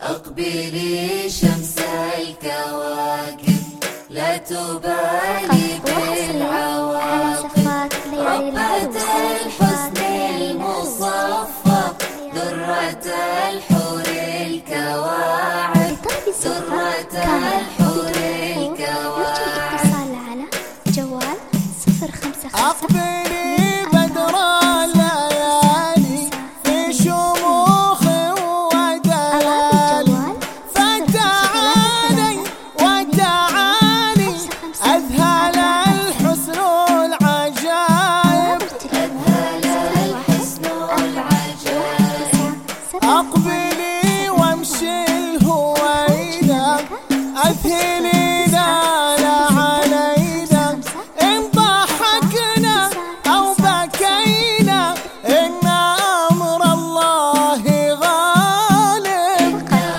أقبلي شمس الكواكب لا تبالي بالعواقب، ربة الحسن المصفى درة الحور الكواعب، درة الحور الكواعب. على جوال 055. أقبلي بدر الليالي في شموخ ودلالي، فتعالي وتعالي أذهل الحسن العجائب، أذهل الحسن العجائب. أقبلي وامشي الهويدا أذهلي لا علينا، إن ضحكنا أو بكينا إن أمر الله غالب.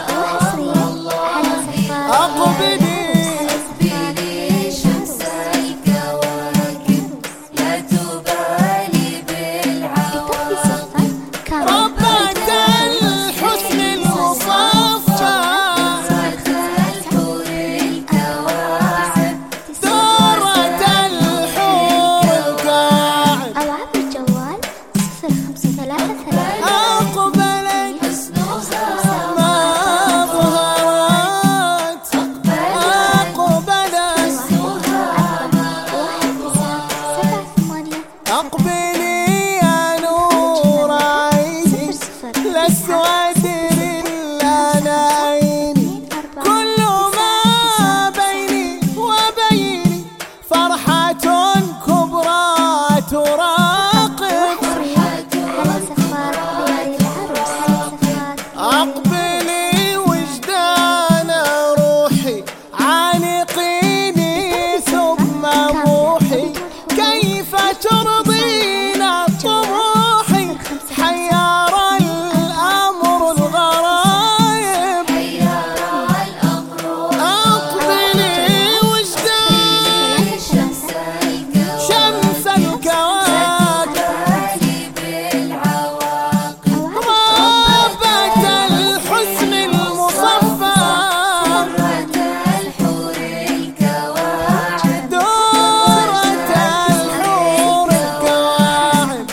أقبلي شمس الكواكب لا تبالي بالعواقب، ربة الحسن المصفى درة الحور الكواعب، درة الحور الكواعب. أو عبر الجوال 0533. أقبلت حسنها ما ظهرت، أقبلت 1978. أقبلي يا نور عيني لست أدري إلا عيني، كل ما بيني وبيني فرحة كبرى تراقب. أقبلي وجدان روحي عانقيني ثم موحي، كيف ترضين طموحي حيار الأمر الغرايب. أقبلي وجدان شمس الكواكب، ربة الحسن المصفى درة الحور الكواعب.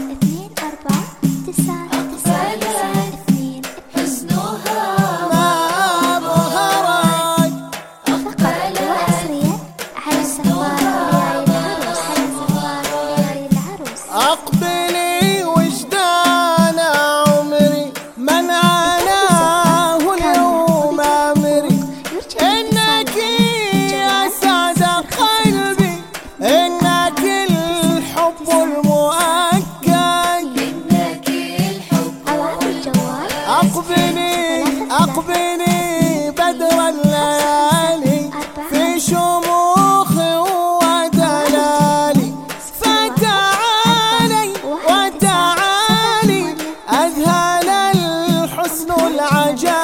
24992. ما ظهرت فقط وحصريا على سفارة العروس. أقبلي وجدان عمري من عاناه اليوم أمري، إنك يا سعد قلبي إنك الحب المؤكد. أو عبر الجوال أقبلي بدر الليالي في شموخ ودلالي، فتعالي وتعالي أذهل الحسن العجائب.